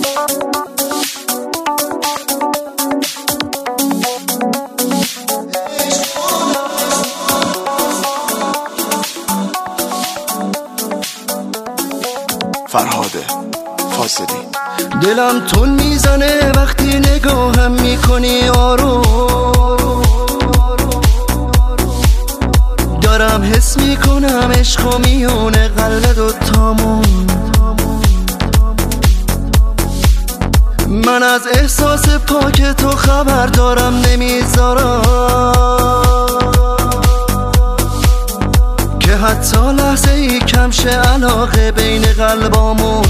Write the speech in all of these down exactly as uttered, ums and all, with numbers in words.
فرهاد فاصلی. دلم تون میزنه وقتی نگاهم میکنی آروم، دارم حس میکنم عشق میونه قلب دوتامون. من از احساس پاک تو خبر دارم نمیذارم که حتی لحظه ای کم شه علاقه بین قلبامون.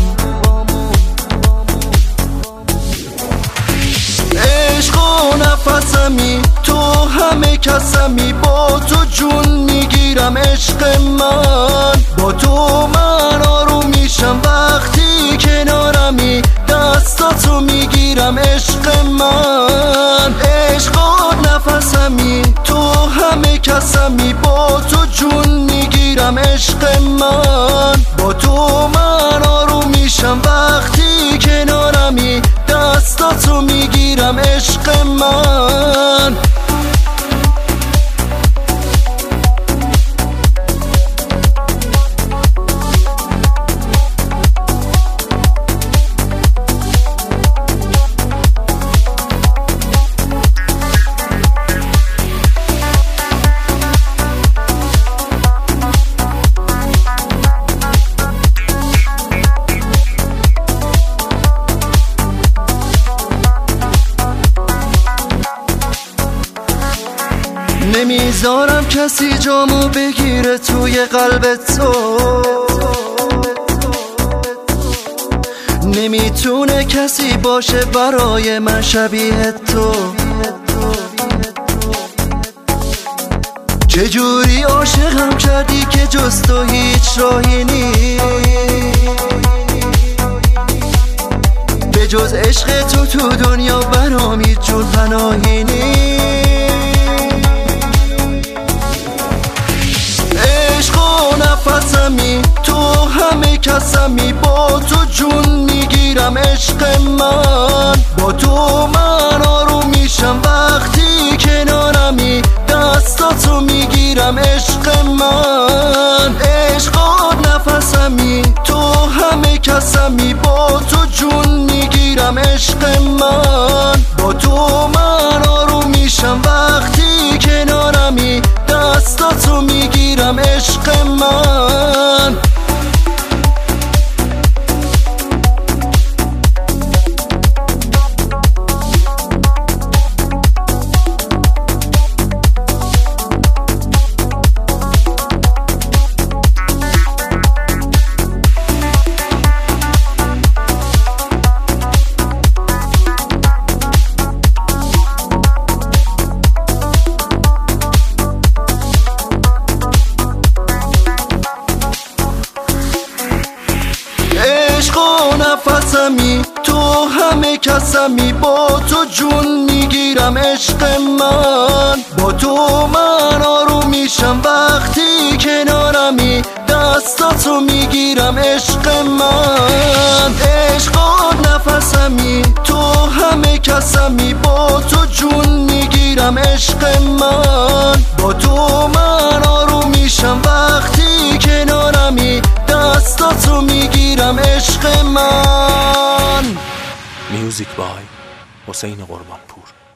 عشق و نفسمی تو همه کسمی، با تو جون میگیرم عشق من. با تو من آروم میشم وقتی کنارمی، دستاتو میگیرم عشق من. عشق و نفسمی تو همه کسمی، با تو جون میگیرم عشق من. با تو من آروم میشم وقتی کنارمی، دستاتو میگیرم عشق من. نمیذارم کسی جامو بگیره توی قلبت تو، نمیتونه کسی باشه برای من شبیه تو. چجوری عاشقم کردی که جز تو هیچ راهی نیست، به جز عشق تو تو دنیا برام هیچ جور پناهی نیست. عشق و نفسمی تو همه کسمی، با تو جون میگیرم عشق من. با تو من آروم میشم وقتی کنارمی، دستاتو میگیرم عشق من. عشق و نفسمی تو همه کسمی، با تو جون میگیرم عشق من. با تو من آروم میشم وقتی کنارمی، دستاتو میگیرم عشق من. نفسمی تو همه کسمی، با تو جون میگیرم عشق من. با تو من آروم میشم وقتی کنارمی، دستاتو میگیرم عشق من. عشق و نفسمی تو همه کسمی، با تو جون میگیرم عشق من. با تو من آروم میشم وقتی کنارمی، دستاتو میگیرم عشق من. میوزیک بای حسین قربانپور.